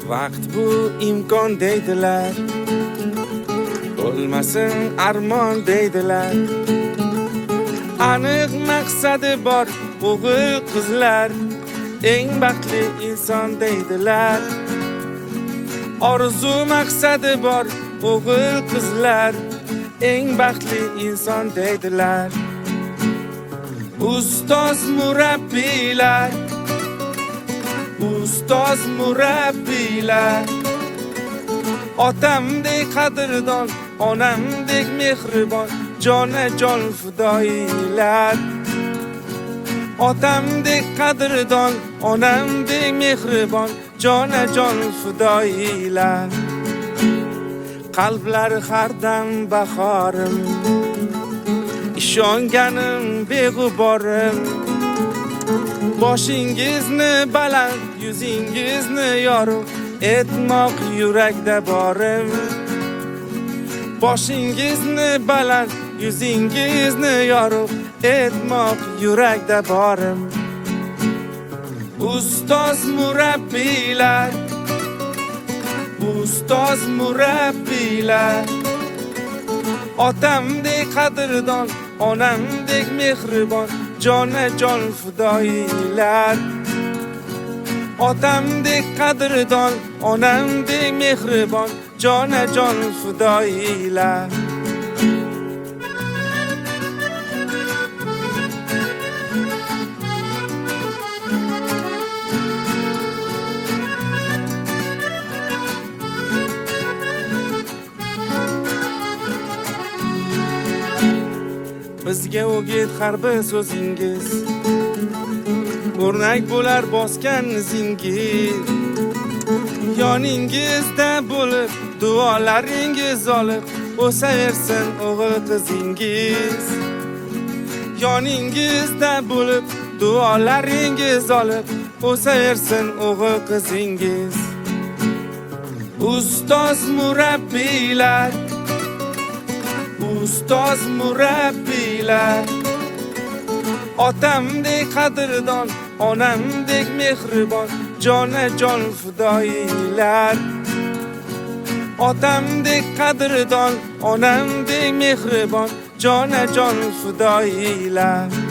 vaqt bu imkon deydilar, bo'lmasin armon deydilar. Aniq maqsadi bor o'g'il qizlar, eng baxtli inson deydilar. Orzu maqsadi bor o'g'il qizlar, eng baxtli inson deydilar. Ustoz murabbiylar, ustoz murabbiylar, otamdek qadrdon, onamdek mehribon, jonajon fidoyilar. Otamdek qadrdon, onamdek mehribon, jonajon fidoyilar. Qalblari har dam bahorim, ishonganim beg'uborim. Boshingizni baland, yuzingizni yorug' etmoq yurakda borim. Boshingizni baland, yuzingizni yorug' etmoq yurakda borim. Ustoz murabbiylar, ustoz murabbiylar, otamdek qadrdon, onamdek mehribon, jonajon fidoyilar. Otamdek qadrdon, onamdek mehribon, jonajon fidoyilar. Bizga o'g'it har bir so'zingiz, o'rnak bo'lar bosgan izingiz. Yoningizda bo'lib, duolaringiz olib, o'saversin o'g'il qizingiz. Yoningizda bo'lib, duolaringiz olib, o'saversin o'g'il qizingiz. Ustoz murabbiylar, ustoz murabbiylar, otamdek qadrdon, onamdek mehribon, jonajon fidoyilar. Otamdek qadrdon, onamdek mehribon, jonajon fidoyilar.